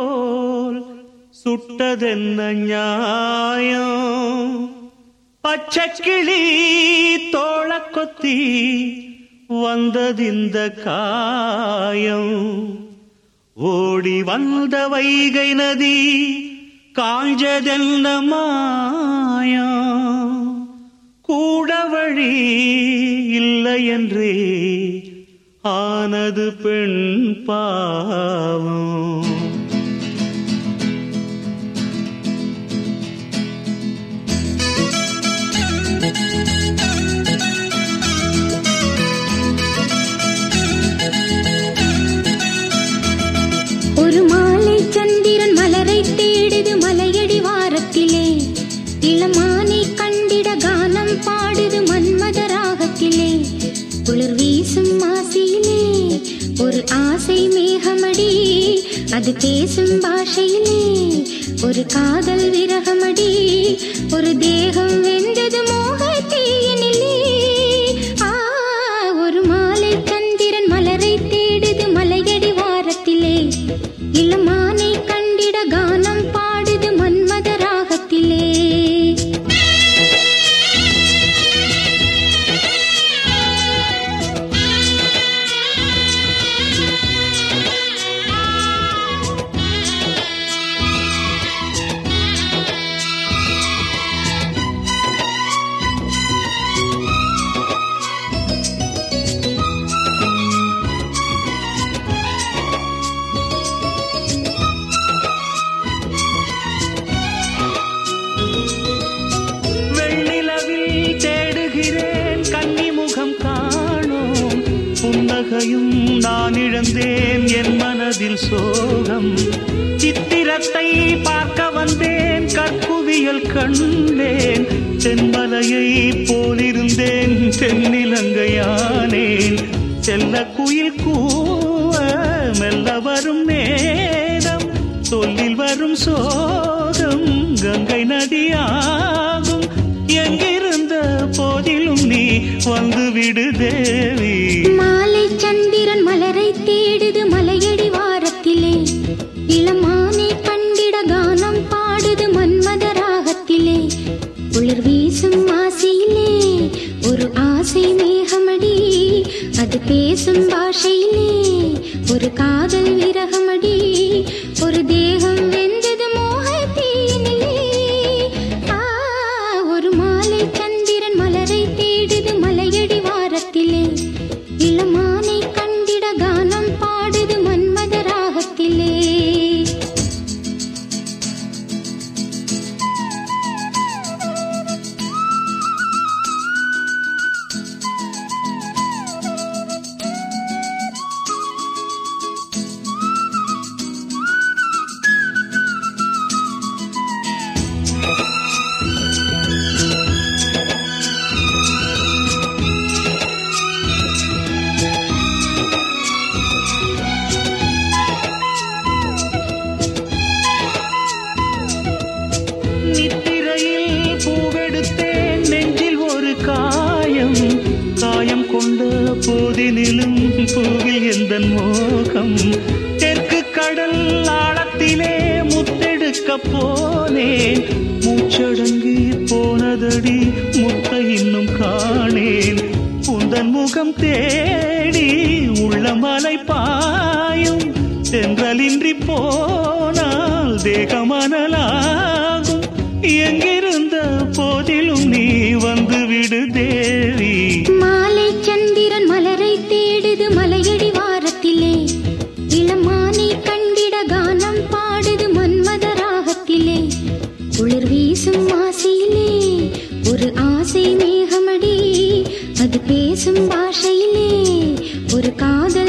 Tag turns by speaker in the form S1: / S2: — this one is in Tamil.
S1: போல் சுட்டதென்ன நியாயம்? பச்சைக்கிளி தோள கொத்தி வந்ததிந்த காயம். ஓடி வந்த வைகை நதி காஞ்சதென்ன மாயம்? கூட வழி இல்லை என்றே ஆனது பெண் பாவம்.
S2: ஒரு மாலை சந்திரன் மலரை தேடுது மலையடி வாரத்திலே. இளமானை கண்டிட கானம் பாடுது மன்மத ராகத்திலே. குளிர் வீசும் மாசியிலே ஒரு ஆசை மேகமடி, அது பேசும் பாஷையிலே ஒரு காதல் விரகமடி. ஒரு தேகம் வெந்தது மோக தீயினிலே. ஒரு மாலை சந்திரன் மலரை தேடுது மலையடி வாரத்திலே. இளமானை கண்டிட கானம் பாடுது மன்மத ராகத்திலே.
S1: நான் இழந்தேன் என் மனதில் சோகம். சித்திரத்தை பார்க்க வந்தேன், கற்குவியல் கண்டேன். தென்மலையை போலிருந்தேன், தென்னிலங்கையானேன். செல்ல குயில் கூவ மெல்ல வரும் நேரம், சொல்லில் வரும் சோகம் கங்கை நதியாகும். எங்கிருந்த போதிலும் நீ வந்து விடு தேவி.
S2: மாலை சந்திரன் மலரை தேடுது மலையடி வாரத்திலே. இளமானை கண்டிட கானம் பாடுது மன்மத ராகத்திலே. குளிர் வீசும் மாசியிலே ஒரு ஆசை மேகமடி, அது பேசும் பாஷையிலே ஒரு காதல் விரகமடி. ஒரு தேகம் வெந்தது மோக தீயினிலே. ஒரு மாலை சந்திரன் மலரை தேடுது மலையடி வாரத்திலே. இளமானை கண்டிட கானம் பாடுது மன்மத ராகத்திலே.
S1: போதினிலும் பூவில் எந்த மோகம். தெற்கு கடல் ஆழத்திலே முத்தெடுக்க போனேன். மூச்சடங்கி போனதடி முத்தை இன்னும் காணேன். உந்தன் முகம் தேடி உள்ள மலை பாயும். தென்றலின்றி போனால் தேகமனலாகும். எங்கிருந்த போதிலும் நீ வந்து விடு தேவி.
S2: மாலை சந்திரன் மலரை தேடுது மலையடி வாரத்திலே. இளமானை கண்டிட கானம் பாடுது மன்மத ராகத்திலே. குளிர் வீசும் மாசியிலே ஒரு ஆசை மேகமடி, அது பேசும் பாஷையிலே ஒரு காதல்